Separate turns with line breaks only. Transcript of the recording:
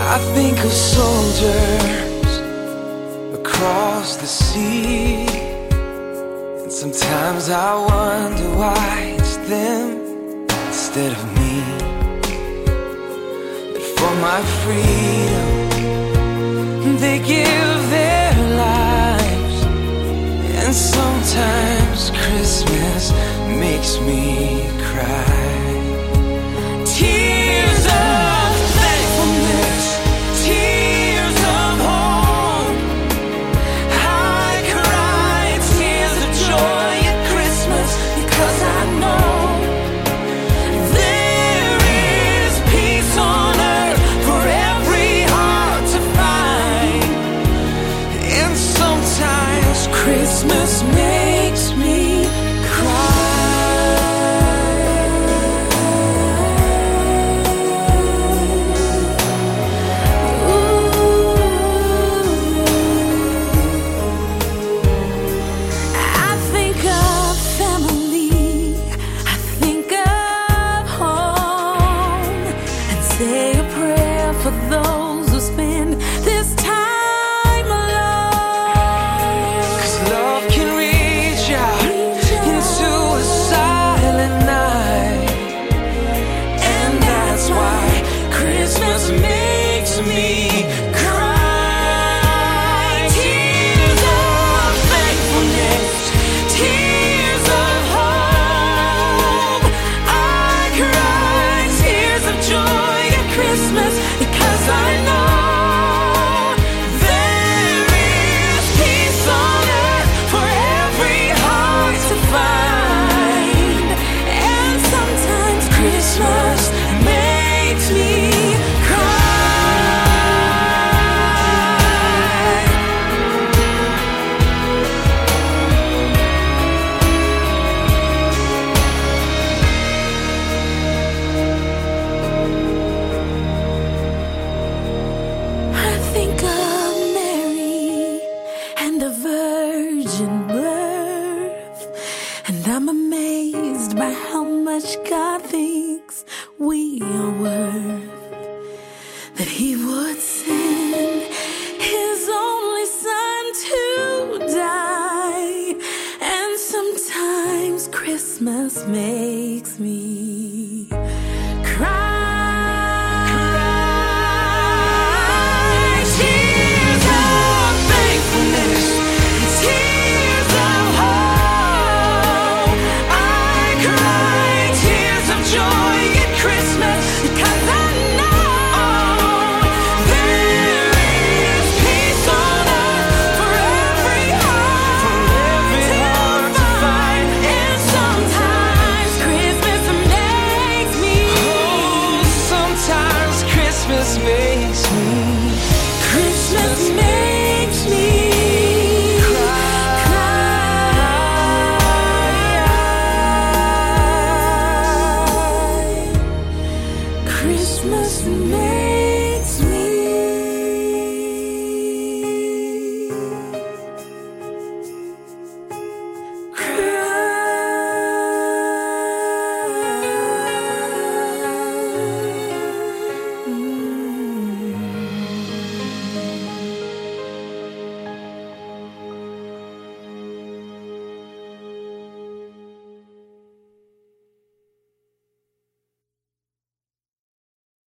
I think of soldiers across the sea, and sometimes I wonder why it's them instead of me. That for my freedom they give their lives, and sometimes Christmas makes me cry. Tears of thankfulness, tears of hope. I cry tears of joy at Christmas, because I know there is peace on earth for every heart to find. And sometimes Christmas makes me cry. Say a prayer for those who spend this time alone. 'Cause love can reach out into a silent night, and that's why Christmas makes me cry. Tears of thankfulness, tears of hope. I cry tears of joy Christmas, because I know there is peace on earth for every heart to find. And sometimes Christmas makes me cry. Think of Mary and the virgin birth, and I'm amazed by how much God thinks we are worth. That He would send His only Son to die, and sometimes Christmas makes